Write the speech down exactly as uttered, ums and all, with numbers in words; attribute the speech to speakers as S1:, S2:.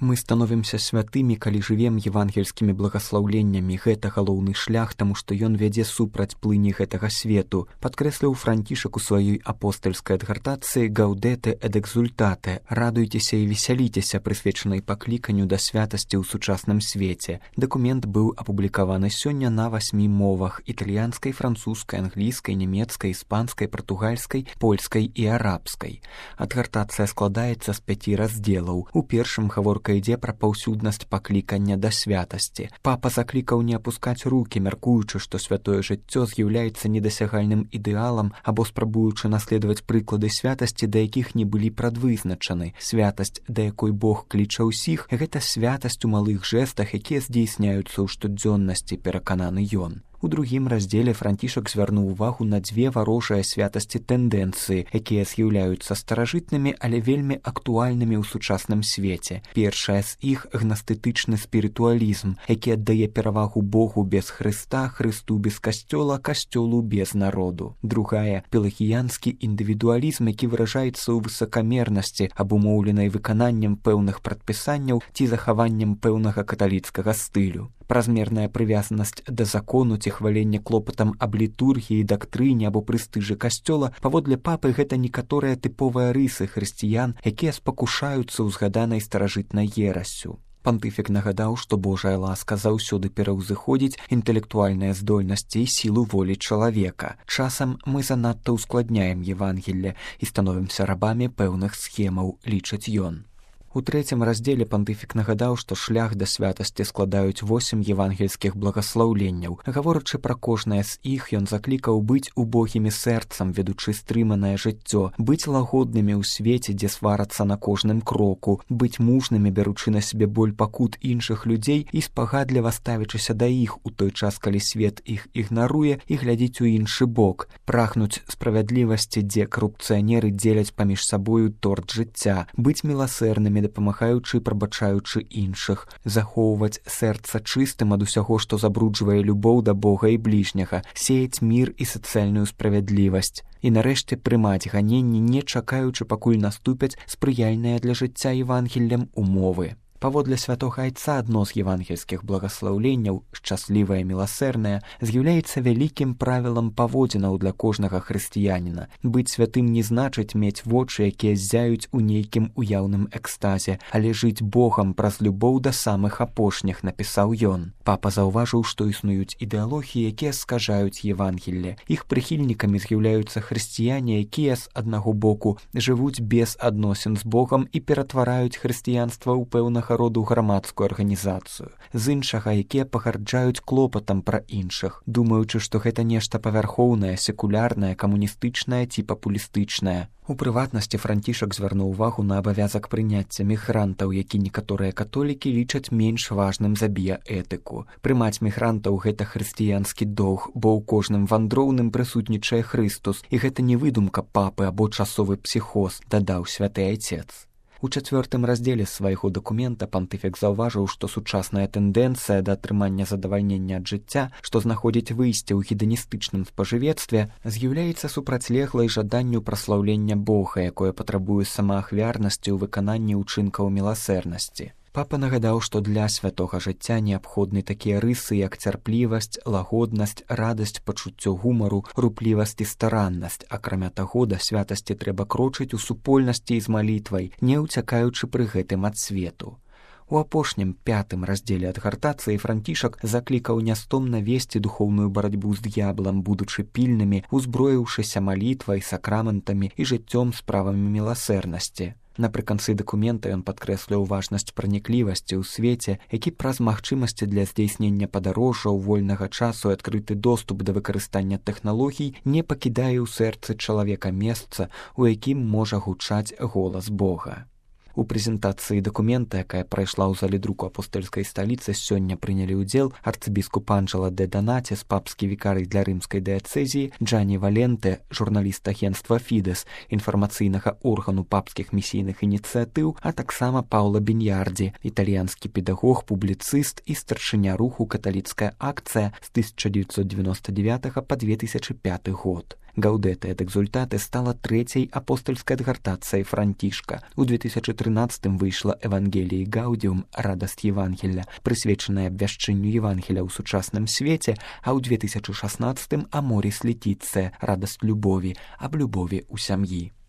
S1: Мы становімся святымі, калі жывем евангельскімі благаслаўленнямі. Гэта галоўны шлях, таму што ён вядзе супраць плыні гэтага свету, падкрэсліў Францішак у сваёй апостальскай адгартацыі «Гаудете эд экзультате» «Радуйцеся і весяліцеся», прысвечанай пакліканню да святасці ў сучасным свеце. Дакумент быў апублікаваны сёння на васьмі мовах: італьянскай, французскай, англійскай, нямецкай, іспанскай, партугальскай, польскай і арабскай. Адгартацыя складаецца з пяці раздзелаў. У першым гаворка ідзе пра паўсюднасць паклікання да святасці. Папа заклікаў не апускаць рукі, мяркуючы, што святое жыццё з'яўляецца недасягальным ідэалам або спрабуючы наследаваць прыклады святасці, да якіх не былі прадвызначаны. Святасць, да якой Бог кліча ўсіх, гэта святасць у малых жэстах, якія здзейсняюцца ў штодзённасці, перакананы ён. У другім раздзеле Францішак звярнуў увагу на дзве варожыя святасці тэндэнцыі, якія з'яўляюцца старажытнымі, але вельмі актуальнымі ў сучасным свеце. Першая з іх — гнастытычны спірытуалізм, які аддае перавагу Богу без Хрыста, Хрысту без касцёла, касцёлу без народу. Другая — пелагіянскі індывідуалізм, які выражаецца ў высакамернасці, абумоўленай выкананнем пэўных прадпісанняў ці захаваннем пэўнага каталіцкага стылю. Празмерная прывязанасць да закону ці хваленне клопатам аб літургіі, дактрыне або прэстыжы касцёла, паводле папы, гэта некаторыя тыповыя рысы хрысціян, якія спакушаюцца ўзгаданай старажытнай ерасцю. Пантыфік нагадаў, што Божая ласка заўсёды пераўзыходзіць інтэлектуальныя здольнасці і сілу волі чалавека. Часам мы занадта ўскладняем Евангелле і становімся рабамі пэўных схемаў, лічыць ён. У трэцім раздзеле пантыфік нагадаў, што шлях да святасці складаюць восем евангельскіх благаслаўленняў. Гаворачы пра кожнае з іх, ён заклікаў быць убогімі сэрцам, ведучы стрыманае жыццё, быць лагоднымі ў свеце, дзе сварацца на кожным кроку, быць мужнымі, бяручы на сябе боль пакут іншых людзей і спагадліва ставячыся да іх у той час, калі свет іх ігнаруе і глядзіць у іншы бок, прагнуць справядлівасці, дзе карупцыянеры дзеляць паміж сабою торт жыцця, быць міласэрнымі, дапамагаючы і прабачаючы іншых, захоўваць сэрца чыстым ад усяго, што забруджвае любоў да Бога і бліжняга, сеяць мір і сацыяльную справядлівасць. І нарэшце прымаць ганенні, не чакаючы, пакуль наступяць спрыяльныя для жыцця Евангеллем умовы. Паводле святога айца адно з евангельскіх благаслаўленняў, шчаслівае міласэрнае, з'яўляецца вялікім правілам паводзінаў для кожнага хрысціяніна. Быць святым не значыць мець вочы, якія ззяюць у нейкім уяўным экстазе, але жыць Богам праз любоў да самых апошніх, напісаў ён. Папа заўважыў, што існуюць ідэалогіі, якія скажаюць Евангелле. Іх прыхільнікамі з'яўляюцца хрысціяне, якія з аднаго боку жывуць без адносін з Богам і ператвараюць хрысціянства ў пэўнага роду грамадскую арганізацыю, з іншага, якія пагарджаюць клопатам пра іншых, думаючы, што гэта нешта павярхоўнае, секулярнае, камуністычнае ці папулістычнае. У прыватнасці Францішак звярнуў увагу на абавязак прыняцця мігрантаў, які некаторыя католікі лічаць менш важным за біяэтыку. Прымаць мігрантаў — гэта хрысціянскі доўг, бо ў кожным вандроўным прысутнічае Хрыстус, і гэта не выдумка папы або часовы псіхоз, дадаў святы айцец. У чацвёртым раздзеле свайго дакумента пантыфік заўважыў, што сучасная тэндэнцыя да атрымання задавальнення ад жыцця, што знаходзіць выйсце ў геданістычным спажывецтве, з'яўляецца супрацьлеглай жаданню праслаўлення Бога, якое патрабуе самаахвярнасці ў выкананні ўчынкаў міласэрнасці. Папа нагадаў, што для святога жыцця неабходны такія рысы, як цярплівасць, лагоднасць, радасць, пачуццё гумару, руплівасць і стараннасць. Акрамя таго, да святасці трэба крочыць у супольнасці з малітвай, не ўцякаючы пры гэтым ад свету. У апошнім пятым раздзеле адгартацыі Францішак заклікаў нястомна весці духоўную барацьбу з д'яблам, будучы пільнымі, узброіўшыся малітвай, сакраментамі і жыццём справамі міласэрнасці. Напрыканцы дакумента ён падкрэсліў важнасць праніклівасці ў свеце, які праз магчымасці для здзейснення падарожжаў, вольнага часу і адкрыты доступ да выкарыстання тэхналогій не пакідае ў сэрцы чалавека месца, у якім можа гучаць голас Бога. У прэзентацыі дакумента, якая прайшла ў зале друку апостольскай сталіцы, сёння прынялі ўдзел арцыбіскуп Анджела де Донатис, папскі вікарый для рымскай дыяцэзіі, Джанні Валенте, журналіст агенцтва Фідэс, інфармацыйнага органу папскіх місійных ініцыятыў, а таксама Паўла Беньярді, італьянскі педагог, публіцыст і старшыня руху «Каталіцкая акцыя» з тысяча дзевяцьсот дзевяносто девятого па две тысячи пятый год. Гаудэтэ эт экзультатэ стала трэцяй апостальскай адгартацыяй Францішка. У две тысячы трынаццатым выйшла «Евангеліі Гаудіум. Радасць Евангелля», прысвечаная абвяшчэнню Евангеля ў сучасным свеце, а ў две тысячы шаснаццатым «Аморіс Летіцыя. Радасць любові», аб любові ў сям'і.